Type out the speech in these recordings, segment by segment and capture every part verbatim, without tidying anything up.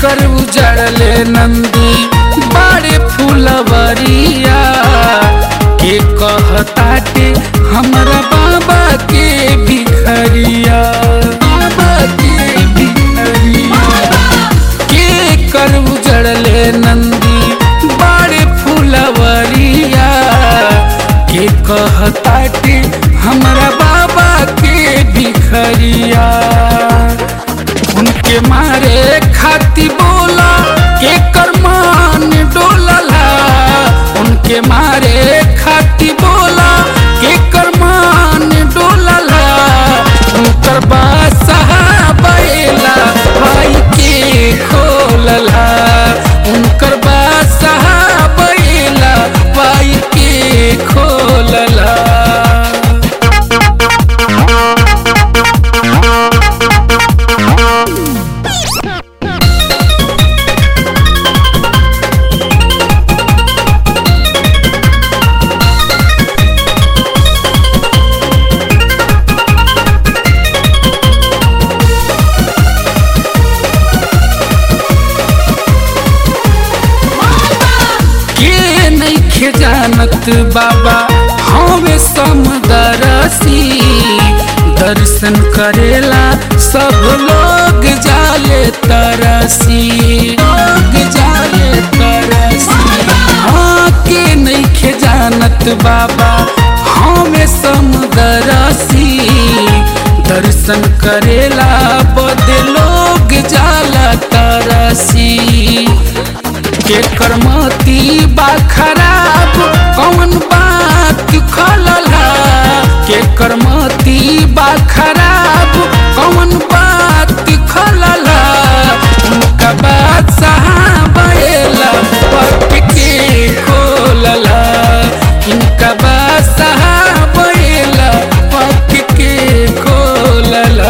कर उजड़ले नंदी बड़े फुलवरिया के कहताटे हमरा बाबा के भिखरिया बाबा के भिखरिया के कर उजड़ले नंदी बड़े फुलवरिया के कहताटे हमरा बाबा के भिखरिया उनके मारे खाती बोला के करमान डोलला उनके मारे खाती बोला के करमान डोलला उनकर बादशाह बैला भाई के खोलला उनकर बादशाह बैला भाई के खोलला जानत बाबा हमें समदरसी दर्शन करेला सब लोग जाले तरसी लोग जाले तरसी हाँ के नहीं जानत बाबा हमें समदरसी दर्शन करेला बदे लोग जाला तरसी के करमती बा खराब कौन बात खलला के करमती बा खराब कौन बात खलला उनका बादशाह बैला पट के खोलला इनका बादशाह बैला पट के खोलला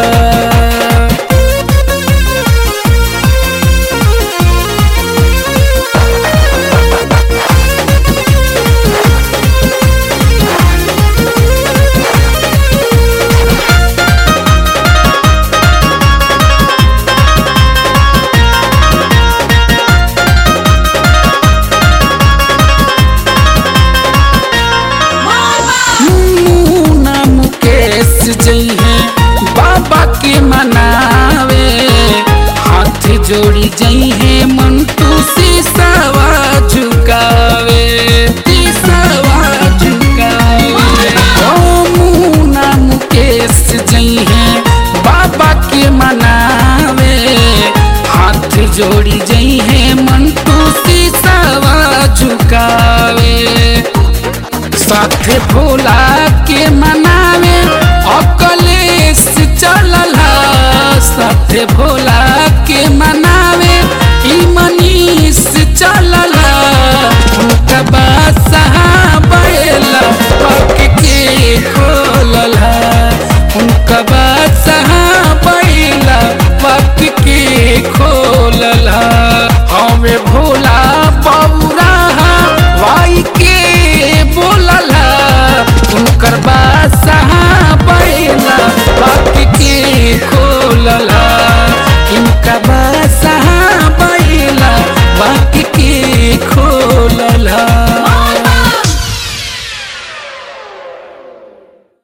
बाबा के मनावे हाथ जोड़ी जई है मंटू शीशवा झुकावे शीशवा झुकावे ओ मुना मुकेश जई है बाबा के मनावे हाथ जोड़ी जई है मंटू शीशवा झुकावे साथे भोला के मनावे अकलेश चलला साथे भोला